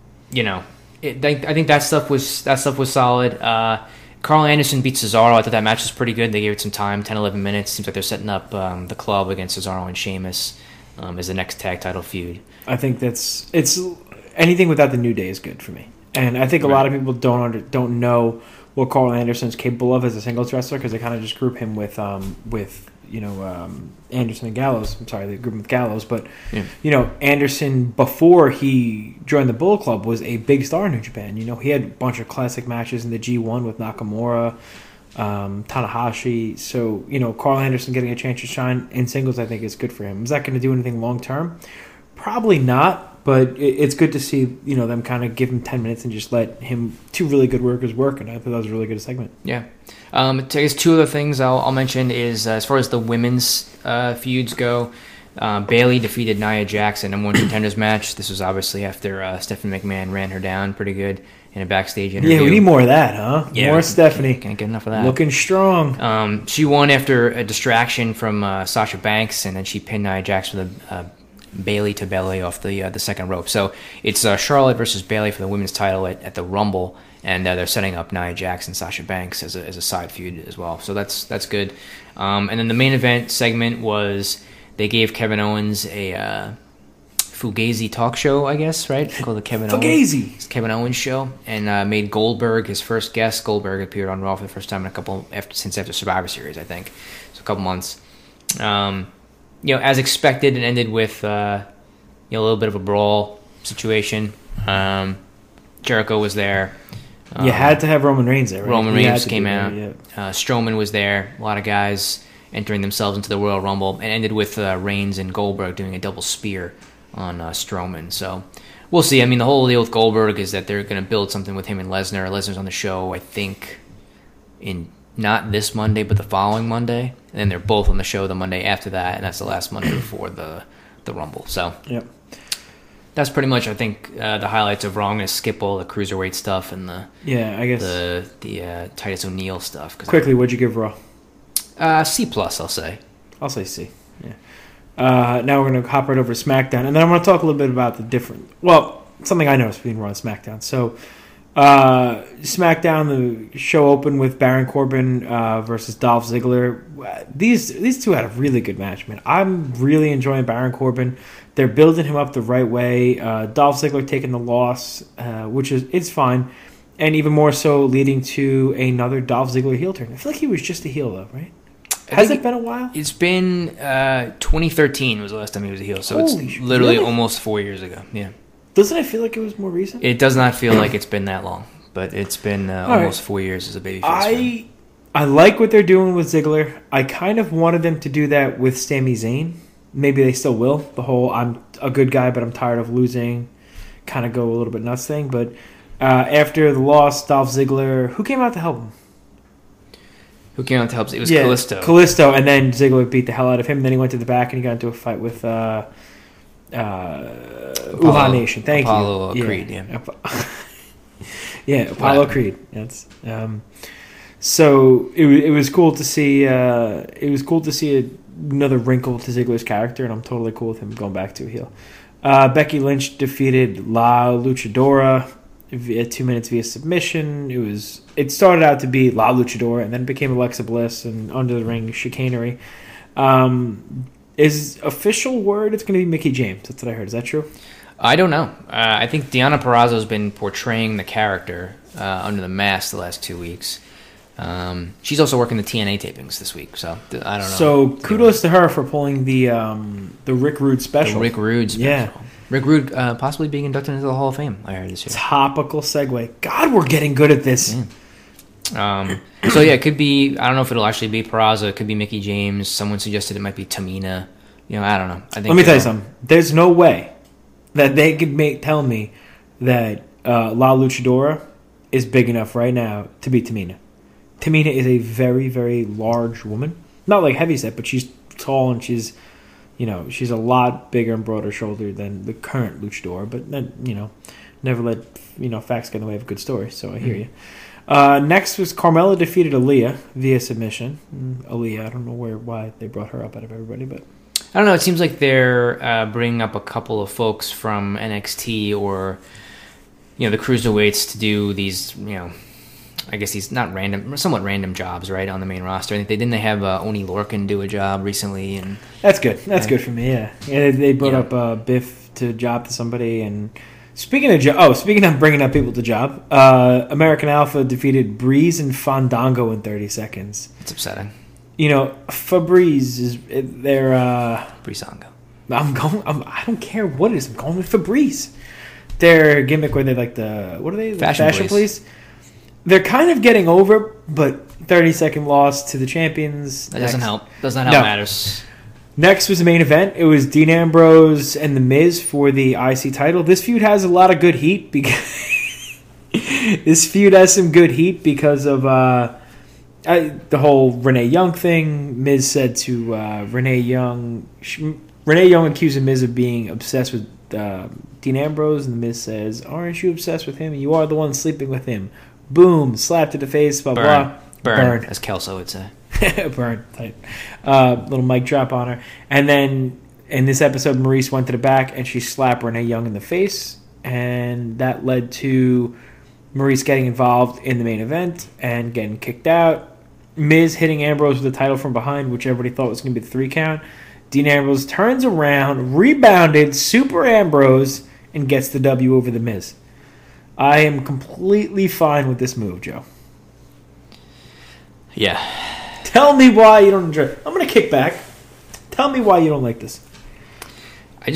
think that stuff was solid. Carl Anderson beat Cesaro. I thought that match was pretty good. They gave it some time, 10, 11 minutes. Seems like they're setting up the club against Cesaro and Sheamus as the next tag title feud. I think it's anything without the New Day is good for me. And I think a lot of people don't know what Carl Anderson's capable of as a singles wrestler because they kind of just group him with Anderson and Gallows. I'm sorry, they group him with Gallows, but Anderson before he joined the Bullet Club was a big star in New Japan. He had a bunch of classic matches in the G1 with Nakamura. Tanahashi. So, Carl Anderson getting a chance to shine in singles, I think, is good for him. Is that going to do anything long term? Probably not, but it's good to see, them kind of give him 10 minutes and just let him, two really good workers work, and I thought that was a really good segment. Yeah. I guess two other things I'll mention is as far as the women's feuds go, Bayley defeated Nia Jax in a One Contenders match. This was obviously after Stephanie McMahon ran her down pretty good in a backstage interview. Yeah, we need more of that, huh? Yeah, more Stephanie. Can't get enough of that. Looking strong. She won after a distraction from Sasha Banks, and then she pinned Nia Jax with a Bayley to belly off the second rope. So it's Charlotte versus Bayley for the women's title at the Rumble, and they're setting up Nia Jax and Sasha Banks as a side feud as well. So that's good. And then the main event segment was they gave Kevin Owens a Fugazi talk show, I guess, right? Called the Fugazi. It's Kevin Owens show, and made Goldberg his first guest. Goldberg appeared on Raw for the first time since after Survivor Series, I think. So a couple months. As expected, it ended with a little bit of a brawl situation. Jericho was there. You had to have Roman Reigns there, right? Roman Reigns came out. Yeah. Strowman was there. A lot of guys entering themselves into the Royal Rumble, and ended with Reigns and Goldberg doing a double spear on Strowman. So we'll see. I mean, the whole deal with Goldberg is that they're going to build something with him and Lesnar. Lesnar's on the show, I think, in not this Monday, but the following Monday. And then they're both on the show the Monday after that, and that's the last Monday before the Rumble. So yep. That's pretty much, I think, the highlights of Raw. I'm going to skip all the cruiserweight stuff and the Titus O'Neil stuff. Quickly, what'd you give Raw? C+, I'll say. I'll say C. Yeah. Now we're going to hop right over to SmackDown, and then I'm going to talk a little bit about something I noticed between Raw and SmackDown. So, SmackDown, the show opened with Baron Corbin versus Dolph Ziggler. These two had a really good match, man. I'm really enjoying Baron Corbin. They're building him up the right way. Dolph Ziggler taking the loss, it's fine, and even more so leading to another Dolph Ziggler heel turn. I feel like he was just a heel, though, right? Has it been a while? It's been 2013 was the last time he was a heel, so it's literally almost 4 years ago. Yeah. Doesn't it feel like it was more recent? It does not feel like it's been that long, but it's been almost 4 years as a babyface. I like what they're doing with Ziggler. I kind of wanted them to do that with Sami Zayn. Maybe they still will. The whole I'm a good guy, but I'm tired of losing, kind of go a little bit nuts thing. But after the loss, Dolph Ziggler, who came out to help him? Who came out to help? It was Kalisto. Kalisto, and then Ziggler beat the hell out of him. Then he went to the back and he got into a fight with Uhaa Nation. Thank Apollo you. Creed, yeah. Yeah, Apollo Creed. That's so it was cool to see. It was cool to see another wrinkle to Ziggler's character, and I'm totally cool with him going back to a heel. Becky Lynch defeated La Luchadora via 2 minutes via submission. It started out to be La Luchadora, and then it became Alexa Bliss and under the ring chicanery. Is official word it's going to be Mickie James? That's what I heard. Is that true? I don't know. I think Deonna Purrazzo's been portraying the character under the mask the last 2 weeks. She's also working the TNA tapings this week, so I don't know. So kudos to her for pulling the Rick Rude special. The Rick Rude special. Yeah. Rick Rude possibly being inducted into the Hall of Fame, I heard this year. Topical segue. God, we're getting good at this. Yeah. So yeah, it could be. I don't know if it'll actually be Purrazzo. It could be Mickie James. Someone suggested it might be Tamina. I don't know. I think. Let me tell you something. There's no way that they could tell me that La Luchadora is big enough right now to beat Tamina. Tamina is a very, very large woman. Not like heavyset, but she's tall and she's a lot bigger and broader shouldered than the current Luchador. But then, never let facts get in the way of a good story. So I hear you. Next was Carmella defeated Aaliyah via submission. Aaliyah, I don't know why they brought her up out of everybody, but I don't know. It seems like they're bringing up a couple of folks from NXT or the cruiserweights to do these I guess these somewhat random jobs, right, on the main roster. I think they have Oni Lorcan do a job recently, and that's good. That's good for me. Yeah, they brought up Biff to job to somebody. And speaking of bringing up people to job, American Alpha defeated Breeze and Fandango in 30 seconds. It's upsetting. Febreze is their Breezango. I don't care what it is. I'm going with Febreze. Their gimmick where they like what are they? Fashion police. they're kind of getting over, but 30-second loss to the champions. That doesn't help. Does not help matters. Next was the main event. It was Dean Ambrose and The Miz for the IC title. This feud has a lot of good heat because this feud has some good heat because of the whole Renee Young thing. Miz said to Renee Young accusing Miz of being obsessed with Dean Ambrose, and The Miz says, "Aren't you obsessed with him? You are the one sleeping with him." Boom, slap to the face, blah, blah. Burn, as Kelso would say. Burn type. Little mic drop on her. And then in this episode, Maurice went to the back and she slapped Renee Young in the face. And that led to Maurice getting involved in the main event and getting kicked out. Miz hitting Ambrose with the title from behind, which everybody thought was going to be the 3 count. Dean Ambrose turns around, rebounded, Super Ambrose, and gets the W over the Miz. I am completely fine with this move, Joe. Yeah. Tell me why you don't enjoy it. I'm going to kick back. Tell me why you don't like this. I'm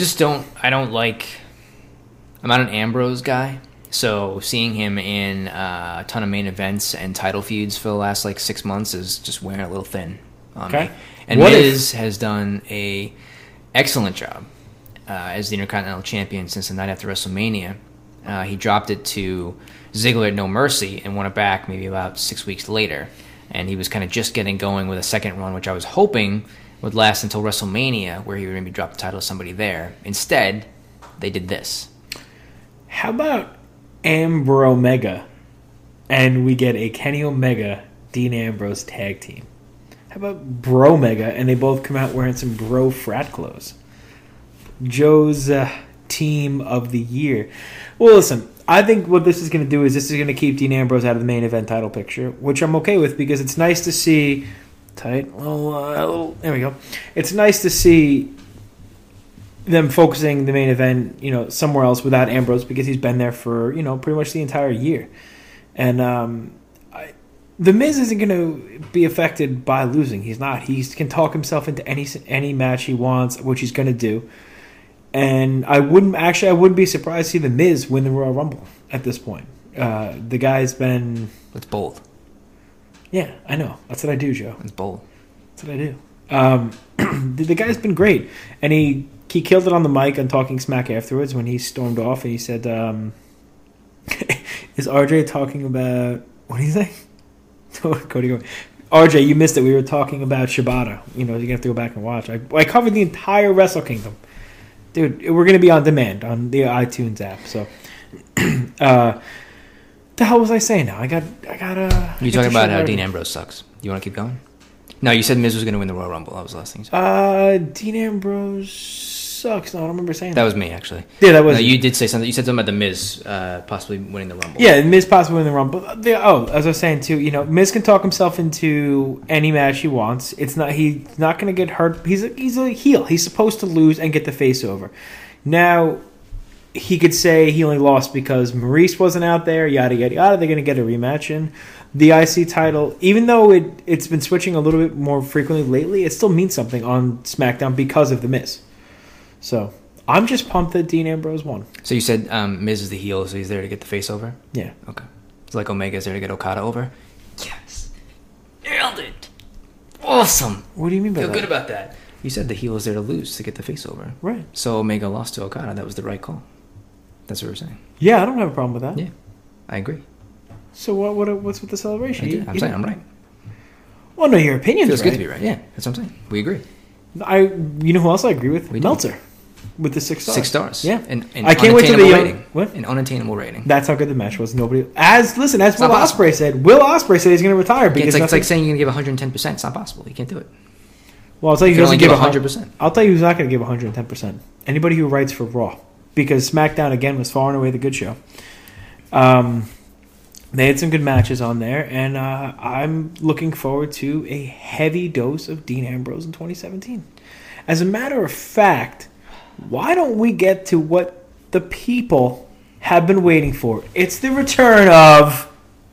not an Ambrose guy. So seeing him in a ton of main events and title feuds for the last 6 months is just wearing a little thin on me. And Miz has done a excellent job as the Intercontinental Champion since the night after WrestleMania. He dropped it to Ziggler at No Mercy and won it back maybe about 6 weeks later. And he was kind of just getting going with a second run, which I was hoping would last until WrestleMania, where he would maybe drop the title to somebody there. Instead, they did this. How about Ambromega, and we get a Kenny Omega, Dean Ambrose tag team? How about Bromega, and they both come out wearing some bro frat clothes? Joe's team of the year. Well, listen, I think what this is going to do is this is going to keep Dean Ambrose out of the main event title picture, which I'm okay with because it's nice to see. There we go. It's nice to see them focusing the main event, somewhere else without Ambrose because he's been there for, pretty much the entire year. And The Miz isn't going to be affected by losing. He's not. He can talk himself into any match he wants, which he's going to do. And I wouldn't be surprised to see The Miz win the Royal Rumble at this point. The guy's been... It's bold. Yeah, I know. That's what I do, Joe. It's bold. That's what I do. The guy's been great. And he killed it on the mic on Talking Smack afterwards when he stormed off and he said, is RJ talking about... What do you say? Cody, RJ, you missed it. We were talking about Shibata. You're going to have to go back and watch. I covered the entire Wrestle Kingdom. Dude, we're going to be on demand on the iTunes app. So, the hell was I saying now? I got. You talking about how Dean Ambrose sucks? You want to keep going? No, you said Miz was going to win the Royal Rumble. That was the last thing you said. Dean Ambrose sucks. No, I don't remember saying that. That was me, actually. Yeah, that was. No, you did say something. You said something about the Miz possibly winning the Rumble. Yeah, Miz possibly winning the Rumble. As I was saying too, Miz can talk himself into any match he wants. He's not going to get hurt. He's a heel. He's supposed to lose and get the face over. Now, he could say he only lost because Maurice wasn't out there. Yada yada yada. They're going to get a rematch in. The IC title, even though it's been switching a little bit more frequently lately, it still means something on SmackDown because of The Miz. So, I'm just pumped that Dean Ambrose won. So you said Miz is the heel, so he's there to get the face over? Yeah. Okay. It's like Omega's there to get Okada over? Yes. Nailed it. Awesome. What do you mean by that? Feel good about that. You said the heel is there to lose, to get the face over. Right. So Omega lost to Okada. That was the right call. That's what we're saying. Yeah, I don't have a problem with that. Yeah. I agree. So what's with the celebration? I'm saying I'm right. Well, no, your opinion's Feels right. good to be right. Yeah, that's what I'm saying. We agree. You know who else I agree with? We do. Meltzer. With the 6 stars. 6 stars. Yeah. And I can't wait till the rating. What? An unattainable rating. That's how good the match was. Nobody as Will possible. Ospreay said. Will Ospreay said he's going to retire because it's like saying you're going to give 110%. It's not possible. You can't do it. Well, I'll tell you, You can only give 100%. I'll tell you who's not going to give 110%. Anybody who writes for Raw, because SmackDown again was far and away the good show. They had some good matches on there, and I'm looking forward to a heavy dose of Dean Ambrose in 2017. As a matter of fact, why don't we get to what the people have been waiting for? It's the return of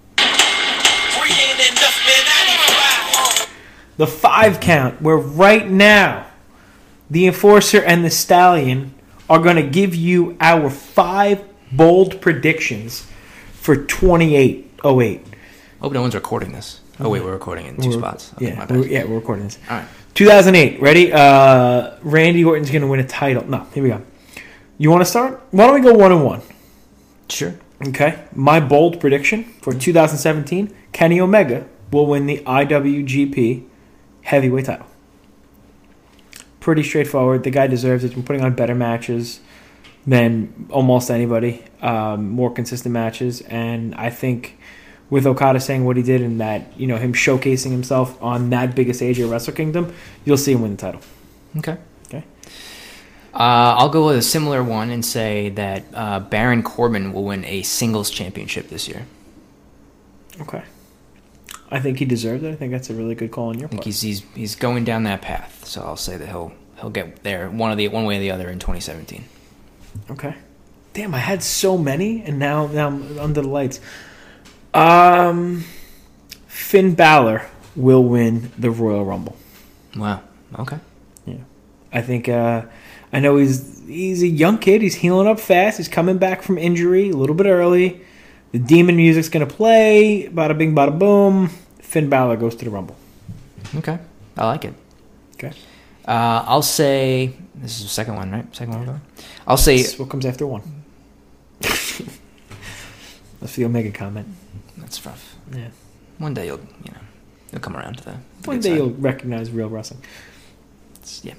the 5 count, where right now the Enforcer and the Stallion are going to give you our 5 bold predictions for 2808. Hope no one's recording this. Oh wait, we're recording in two spots. Okay, my bad. We're recording this. All right. 2008. Ready? Randy Orton's going to win a title. No, here we go. You want to start? Why don't we go 1-1? Sure. Okay. My bold prediction for 2017: Kenny Omega will win the IWGP Heavyweight title. Pretty straightforward. The guy deserves it. He's been putting on better matches than almost anybody. More consistent matches, and I think with Okada saying what he did and that, him showcasing himself on that biggest stage of Wrestle Kingdom, you'll see him win the title. Okay. Okay. I'll go with a similar one and say that Baron Corbin will win a singles championship this year. Okay. I think he deserves it. I think that's a really good call on your I think part. he's going down that path, so I'll say that he'll get there one way or the other in 2017. Okay. Damn, I had so many, and now I'm under the lights. Finn Balor will win the Royal Rumble. Wow. Okay. Yeah. I think I know he's a young kid. He's healing up fast. He's coming back from injury a little bit early. The demon music's going to play. Bada bing, bada boom. Finn Balor goes to the Rumble. Okay. I like it. Okay. I'll say this is the second one, right? Second one we're going? I'll say That's what comes after one. That's the Omega comment. that's rough. Yeah. One day you'll come around to the One good day side. you'll recognize real wrestling. Yeah.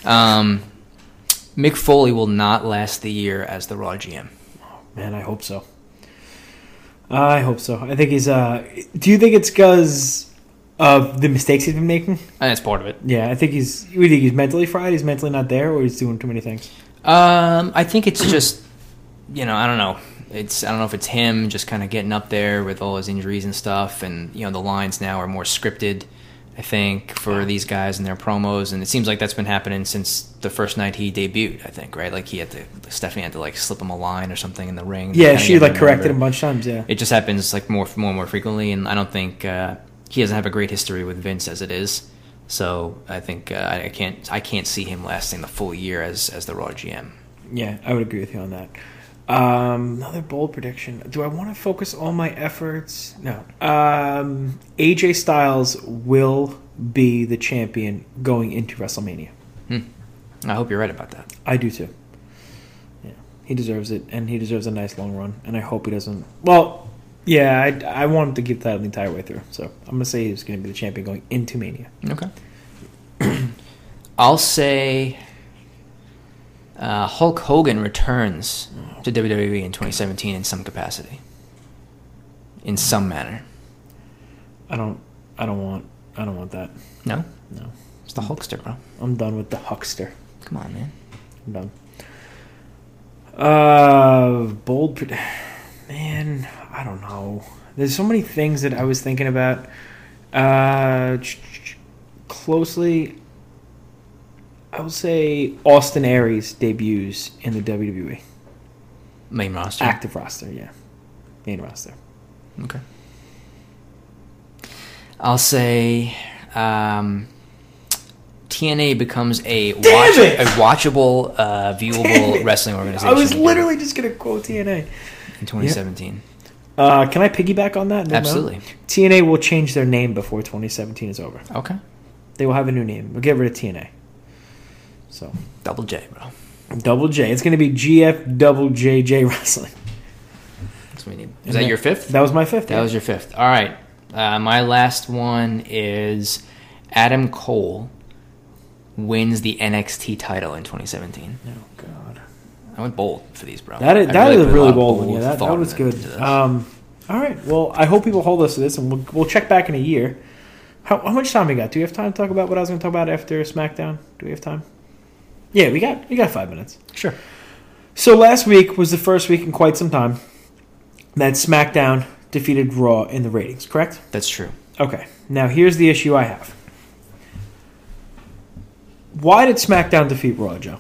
Mick Foley will not last the year as the Raw GM. Man, I hope so. I hope so. I think he's. Do you think it's because of the mistakes he's been making? And that's part of it. Yeah, I think he's. You think he's mentally fried? He's mentally not there, or he's doing too many things? I think it's just, I don't know. I don't know if it's him just kind of getting up there with all his injuries and stuff, and the lines now are more scripted, I think, for these guys and their promos, and it seems like that's been happening since the first night he debuted. I think, right? Like Stephanie had to slip him a line or something in the ring. Yeah, she corrected him a bunch of times. Yeah, it just happens more and more frequently, and I don't think he doesn't have a great history with Vince as it is. So I think I can't see him lasting the full year as the Raw GM. Yeah, I would agree with you on that. Another bold prediction. Do I want to focus all my efforts? No. AJ Styles will be the champion going into WrestleMania. I hope you're right about that. I do too. Yeah, he deserves it, and he deserves a nice long run. And I hope he doesn't. Well, yeah, I want him to keep that the entire way through. So I'm gonna say he's gonna be the champion going into Mania. Okay. I'll say Hulk Hogan returns to WWE in 2017 in some capacity, in some manner. I don't want that. No, No, it's the Hulkster, bro. I'm done with the huckster. Come on, man. I'm done. Man, I don't know. There's so many things that I was thinking about. Closely, I would say Austin Aries debuts in the WWE. Main roster. Active roster, yeah. Main roster. Okay. I'll say TNA becomes a watchable, viewable wrestling organization. I was literally just going to quote TNA. In 2017. Can I piggyback on that? Absolutely. TNA will change their name before 2017 is over. Okay. They will have a new name. We'll get rid of TNA. So Double J, bro. Double J. It's going to be GFJJ Wrestling. That's what we need. Is that your fifth? That was my fifth. That was your fifth. All right. My last one is Adam Cole wins the NXT title in 2017. Oh, God. I went bold for these, bro. That is put a really lot of bold one. Yeah, that thought was into good. this. All right. Well, I hope people hold us to this, and we'll check back in a year. How much time we got? Do we have time to talk about what I was going to talk about after SmackDown? Do we have time? Yeah, we got 5 minutes. Sure. So last week was the first week in quite some time that SmackDown defeated Raw in the ratings, correct? That's true. Okay. Now here's the issue I have. Why did SmackDown defeat Raw, Joe?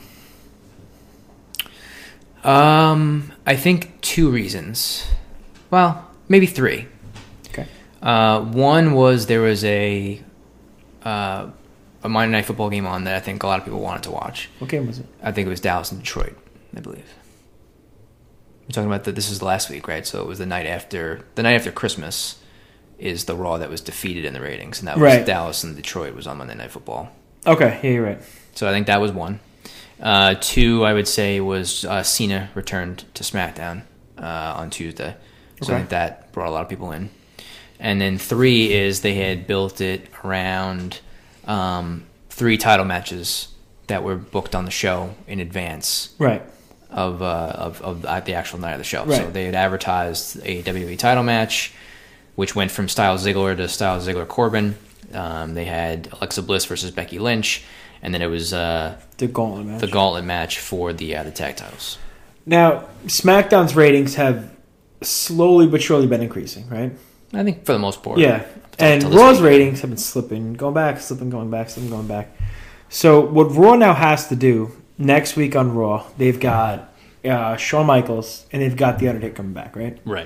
I think 2 reasons. Well, maybe 3. Okay. One was there was a Monday Night Football game on that I think a lot of people wanted to watch. What game was it? I think it was Dallas and Detroit, I believe. We're talking about this is last week, right? So it was the night after Christmas, is the Raw that was defeated in the ratings, and that was Right. Dallas and Detroit was on Monday Night Football. Okay, yeah, you're right. So I think that was one. Two, I would say, was Cena returned to SmackDown on Tuesday. So I Okay. think that brought a lot of people in. And then three is they had built it around 3 title matches that were booked on the show in advance Right. of the actual night of the show. Right. So they had advertised a WWE title match, which went from Styles Ziggler to Styles Ziggler Corbin. They had Alexa Bliss versus Becky Lynch, and then it was The gauntlet match. the gauntlet match for the tag titles. Now, SmackDown's ratings have slowly but surely been increasing, right? I think for the most part. Yeah. And till this Raw's week. ratings have been slipping, going back, slipping, going back, slipping, going back. So what Raw now has to do next week on Raw, they've got Shawn Michaels and they've got The Undertaker coming back, right? Right.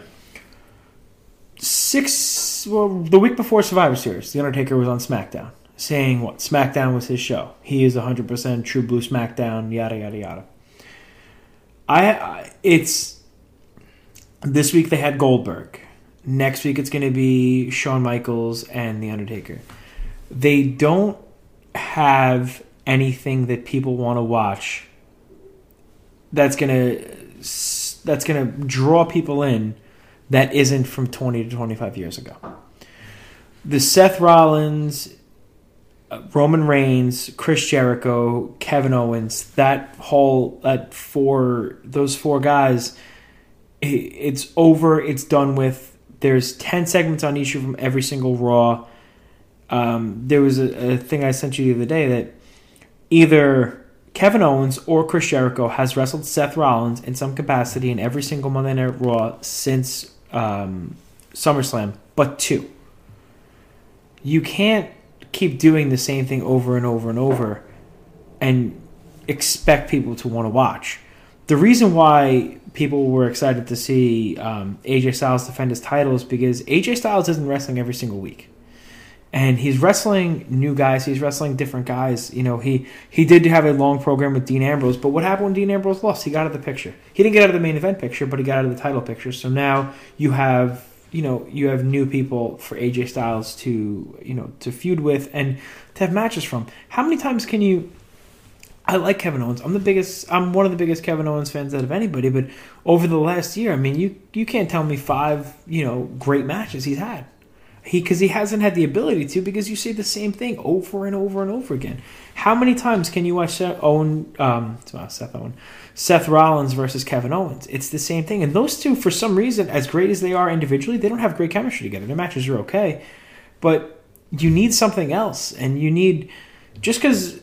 The week before Survivor Series, The Undertaker was on SmackDown saying what? SmackDown was his show. He is 100% true blue SmackDown, yada, yada, yada. It's this week they had Goldberg. Next week it's going to be Shawn Michaels and The Undertaker. They don't have anything that people want to watch that's going to draw people in that isn't from 20 to 25 years ago. The Seth Rollins, Roman Reigns, Chris Jericho, Kevin Owens, those four guys, it's over, it's done with. There's 10 segments on each of them every single Raw. There was a thing I sent you the other day that either Kevin Owens or Chris Jericho has wrestled Seth Rollins in some capacity in every single Monday Night Raw since SummerSlam, but 2. You can't keep doing the same thing over and over and over and expect people to want to watch. The reason why people were excited to see AJ Styles defend his title is because AJ Styles isn't wrestling every single week. And he's wrestling new guys. He's wrestling different guys. You know, he did have a long program with Dean Ambrose, but what happened when Dean Ambrose lost? He got out of the picture. He didn't get out of the main event picture, but he got out of the title picture. So now you have new people for AJ Styles to feud with and to have matches from. How many times can you? I like Kevin Owens. I'm one of the biggest Kevin Owens fans out of anybody. But over the last year, I mean, you can't tell me 5 great matches he's had. Because he hasn't had the ability to, because you say the same thing over and over and over again. How many times can you watch Seth Rollins versus Kevin Owens? It's the same thing. And those two, for some reason, as great as they are individually, they don't have great chemistry together. Their matches are okay, but you need something else. And you need, just because,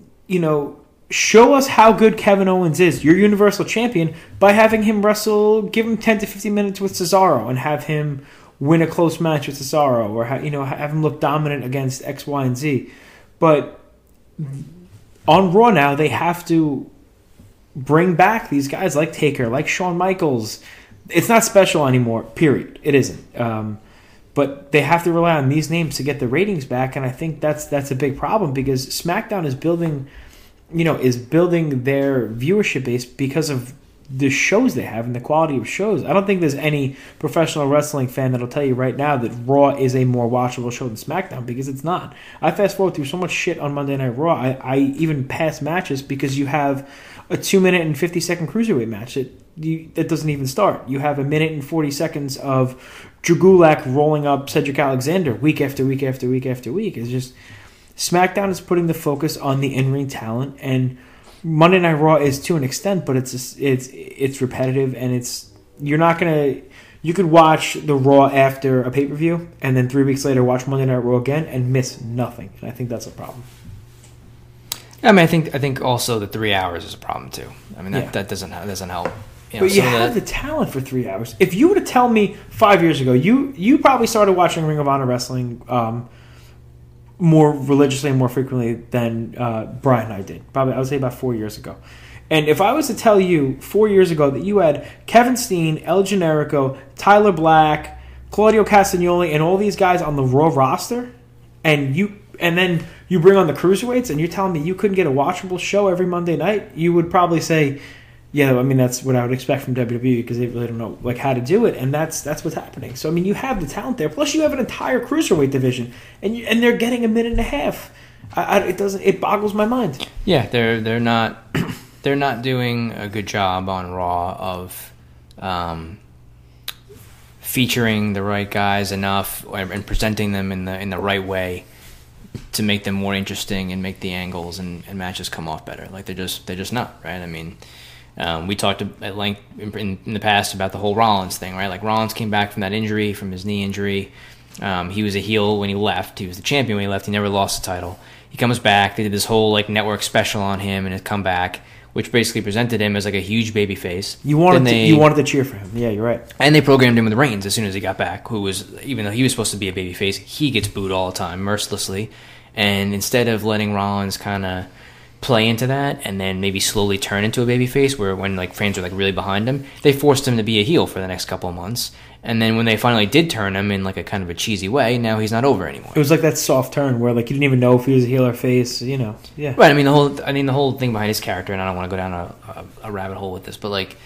show us how good Kevin Owens is, your Universal Champion, by having him wrestle, give him 10 to 15 minutes with Cesaro and have him win a close match with Cesaro, or have him look dominant against X, Y, and Z. But on Raw now, they have to bring back these guys like Taker, like Shawn Michaels. It's not special anymore, period. It isn't. But they have to rely on these names to get the ratings back, and I think that's a big problem because SmackDown is building their viewership base because of the shows they have and the quality of shows. I don't think there's any professional wrestling fan that'll tell you right now that Raw is a more watchable show than SmackDown, because it's not. I fast forward through so much shit on Monday Night Raw. I even pass matches because you have a 2-minute and 50-second cruiserweight match that doesn't even start. You have a 1minute and 40 seconds of Drew Gulak rolling up Cedric Alexander week after week after week after week. It's just SmackDown is putting the focus on the in-ring talent, and Monday Night Raw is to an extent, but it's repetitive, and you could watch the Raw after a pay-per-view and then 3 weeks later watch Monday Night Raw again and miss nothing. And I think that's a problem. I mean, I think also the 3 hours is a problem too. I mean, that doesn't help. But you have the talent for 3 hours. If you were to tell me 5 years ago, you probably started watching Ring of Honor wrestling more religiously and more frequently than Brian and I did. Probably, I would say about 4 years ago. And if I was to tell you 4 years ago that you had Kevin Steen, El Generico, Tyler Black, Claudio Castagnoli, and all these guys on the Raw roster, and then you bring on the cruiserweights, and you're telling me you couldn't get a watchable show every Monday night, you would probably say Yeah, I mean that's what I would expect from WWE because they really don't know like how to do it, and that's what's happening. So I mean, you have the talent there. Plus, you have an entire cruiserweight division, and they're getting a minute and a half. It boggles my mind. Yeah, they're not they're not doing a good job on Raw of featuring the right guys enough and presenting them in the right way to make them more interesting and make the angles and matches come off better. Like they're just not, right? I mean, we talked at length in the past about the whole Rollins thing, right? Like Rollins came back from that injury, from his knee injury. He was a heel when he left. He was the champion when he left. He never lost the title. He comes back. They did this whole like network special on him and his comeback, which basically presented him as like a huge baby face. You wanted to cheer for him. Yeah, you're right. And they programmed him with Reigns as soon as he got back, who was, even though he was supposed to be a baby face, he gets booed all the time, mercilessly. And instead of letting Rollins kind of play into that and then maybe slowly turn into a baby face, where when like fans were like really behind him, they forced him to be a heel for the next couple of months. And then when they finally did turn him in like a kind of a cheesy way, now he's not over anymore. It was like that soft turn where like you didn't even know if he was a heel or face, you know. Yeah. Right. I mean the whole thing behind his character, and I don't want to go down a rabbit hole with this, but like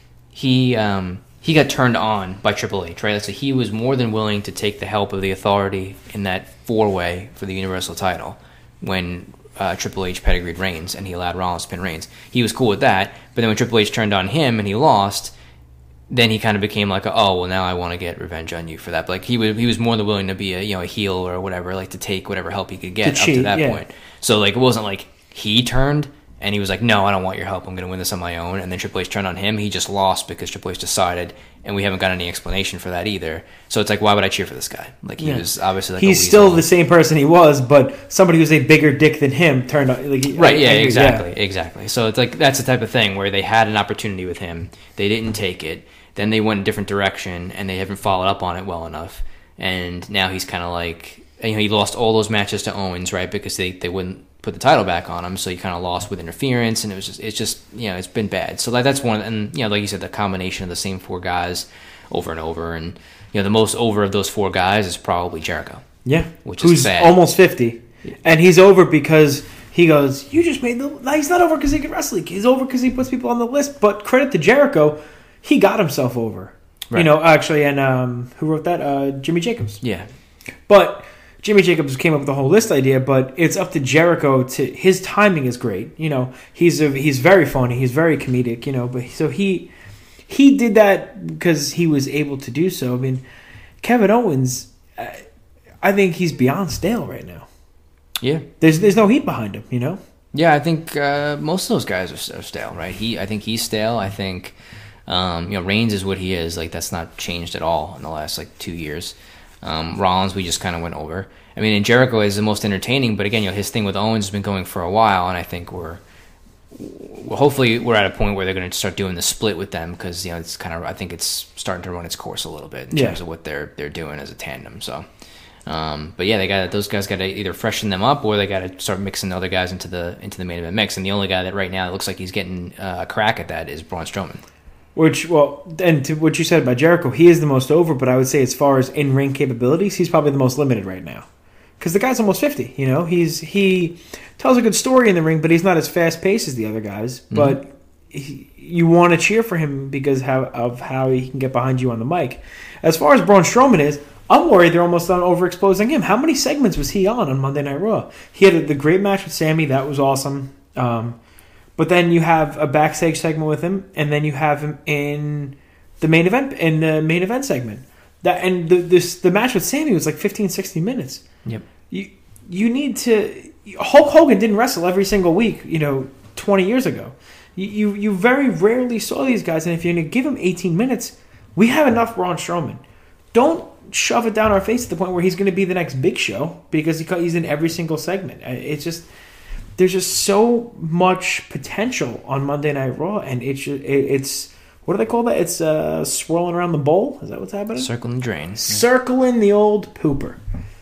he got turned on by Triple H, right? So he was more than willing to take the help of the Authority in that 4-way for the Universal title when Triple H pedigreed Reigns and he allowed Rollins to pin Reigns. He was cool with that, but then when Triple H turned on him and he lost, then he kind of became like, oh, well, now I want to get revenge on you for that. But like he was more than willing to be a heel or whatever, like to take whatever help he could get up to that point. So like it wasn't like he turned and he was like, no, I don't want your help. I'm going to win this on my own. And then Triple H turned on him. He just lost because Triple H decided, and we haven't got any explanation for that either. So it's like, why would I cheer for this guy? Like he was obviously like he's still the same person he was, but somebody who's a bigger dick than him turned on. Like, right? Yeah, exactly. So it's like that's the type of thing where they had an opportunity with him, they didn't take it. Then they went a different direction, and they haven't followed up on it well enough. And now he's kind of like, he lost all those matches to Owens, right? Because they wouldn't put the title back on him, so he kind of lost with interference, and it's just it's been bad. So that's one, and like you said, the combination of the same 4 guys over and over, and the most over of those 4 guys is probably Jericho. Yeah, which who's is bad. Almost 50, and he's over because he goes, you just made he's not over because he can wrestle. He's over because he puts people on the list. But credit to Jericho, he got himself over. Right. Actually, and who wrote that? Jimmy Jacobs. Yeah, but Jimmy Jacobs came up with the whole list idea, but it's up to Jericho his timing is great. He's very funny, he's very comedic, but so he did that because he was able to do so. I mean, Kevin Owens, I think he's beyond stale right now. Yeah. There's no heat behind him, Yeah, I think most of those guys are stale, right? I think he's stale. I think Reigns is what he is. Like that's not changed at all in the last 2 years. Rollins, we just kind of went over. I mean, and Jericho is the most entertaining, but again, his thing with Owens has been going for a while, and I think hopefully we're at a point where they're going to start doing the split with them because it's kind of, I think it's starting to run its course a little bit in terms of what they're doing as a tandem. So, but yeah, those guys got to either freshen them up or they got to start mixing the other guys into the main event mix. And the only guy that right now looks like he's getting a crack at that is Braun Strowman. And to what you said about Jericho, he is the most over, but I would say as far as in-ring capabilities, he's probably the most limited right now. Because the guy's almost 50, he tells a good story in the ring, but he's not as fast-paced as the other guys. Mm-hmm. But you want to cheer for him because of how he can get behind you on the mic. As far as Braun Strowman is, I'm worried they're almost done overexposing him. How many segments was he on Monday Night Raw? He had the great match with Sammy. That was awesome. But then you have a backstage segment with him, and then you have him in the main event segment. The match with Sammy was like 15, 16 minutes. Yep. You need to. Hulk Hogan didn't wrestle every single week, 20 years ago. You very rarely saw these guys, and if you're going to give him 18 minutes, we have enough Braun Strowman. Don't shove it down our face to the point where he's going to be the next Big Show because he's in every single segment. It's just. There's just so much potential on Monday Night Raw, and it's what do they call that? It's swirling around the bowl. Is that what's happening? Circling the drain. Circling the old pooper.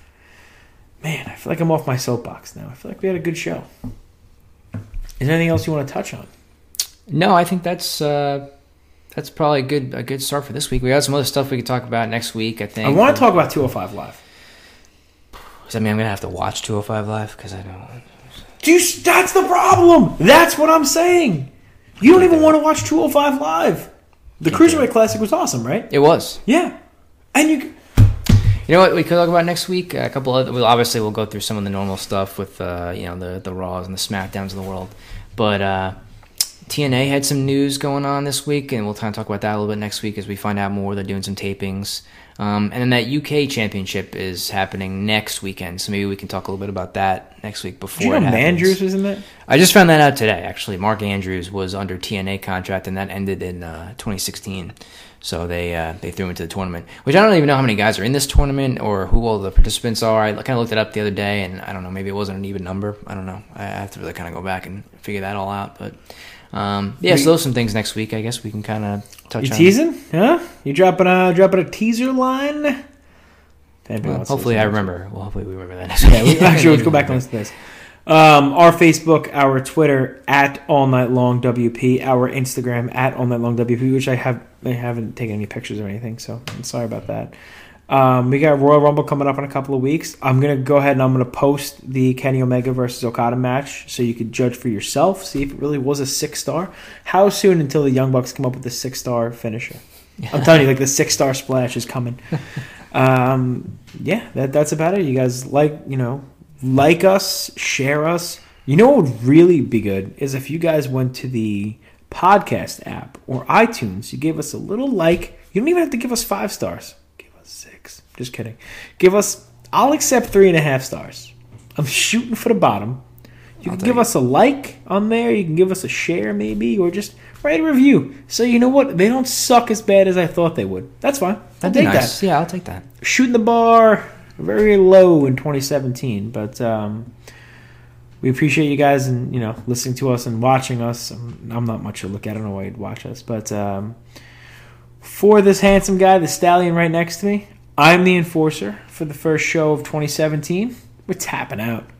Man, I feel like I'm off my soapbox now. I feel like we had a good show. Is there anything else you want to touch on? No, I think that's probably a good start for this week. We got some other stuff we could talk about next week. I think I want to talk about 205 Live. Does that mean I'm gonna have to watch 205 Live because I don't? That's the problem. That's what I'm saying. You don't even want to watch 205 Live. The Cruiserweight Classic was awesome, right? It was. Yeah. And You know what we could talk about next week? A couple of we'll go through some of the normal stuff with the Raws and the SmackDowns of the world. But TNA had some news going on this week, and we'll kind of talk about that a little bit next week as we find out more. They're doing some tapings. And then that UK Championship is happening next weekend, so maybe we can talk a little bit about that next week before it happens. Andrews was in that? I just found that out today, actually. Mark Andrews was under TNA contract, and that ended in 2016. So they threw him into the tournament, which I don't even know how many guys are in this tournament or who all the participants are. I kind of looked it up the other day, and I don't know, maybe it wasn't an even number. I don't know. I have to really kind of go back and figure that all out. But so those are some things next week. I guess we can kind of touch on. You teasing? Huh? You dropping a teaser line? Well, hopefully I remember. Well, hopefully we remember that next week. Yeah, actually, let's go back and listen to this. Our Facebook, our Twitter at All Night Long WP, our Instagram at All Night Long WP, which I haven't taken any pictures or anything, so I'm sorry about that. We got Royal Rumble coming up in a couple of weeks. I'm gonna go ahead and I'm gonna post the Kenny Omega versus Okada match so you could judge for yourself, see if it really was a 6-star. How soon until the Young Bucks come up with the 6-star finisher? I'm telling you, like the 6-star splash is coming. That's about it. You guys like us, share us. You know what would really be good is if you guys went to the podcast app or iTunes, you gave us a little like. You don't even have to give us 5 stars. Give us 6. Just kidding. I'll accept 3.5 stars. I'm shooting for the bottom. You can give us a like on there. You can give us a share maybe, or just write a review. So you know what? They don't suck as bad as I thought they would. That's fine. I'll take that. Yeah, I'll take that. Shooting the bar very low in 2017, but we appreciate you guys and listening to us and watching us. I'm not much to look at. I don't know why you'd watch us, but for this handsome guy, the stallion right next to me, I'm the enforcer for the first show of 2017. We're tapping out.